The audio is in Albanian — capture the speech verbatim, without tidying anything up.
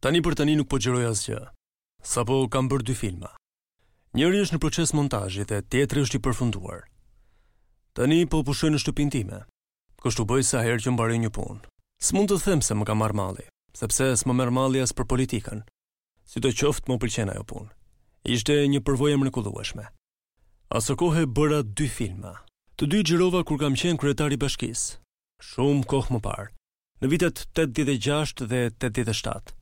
Tani për tani nuk po gjeroj asgjë. Sapo kam bërë dy filma. Njëri është në proces montazhi dhe tjetri është i përfunduar. Tani po pushoj në shtëpinë time. Kështu bëj sa herë që mbaroj një punë. S'mund të them se më ka marrë malli, sepse s'më merr malli as për politikën. Sidoqoftë më pëlqen ajo punë. Ishte një përvojë mrekullueshme. Asë kohë bëra dy filma. Të dy xhirova kur kam qenë kryetari i bashkisë. Shumë kohë më parë, në vitet tetëdhjetë e gjashtë dhe tetëdhjetë e shtatë.